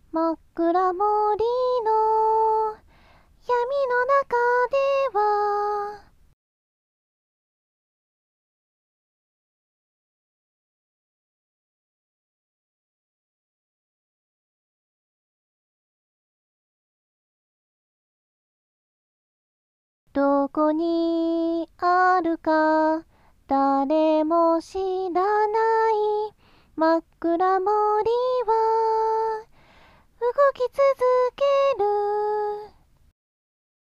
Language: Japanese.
真っ暗森の闇の中ではどこにあるか誰も知らない真っ暗森は動き続け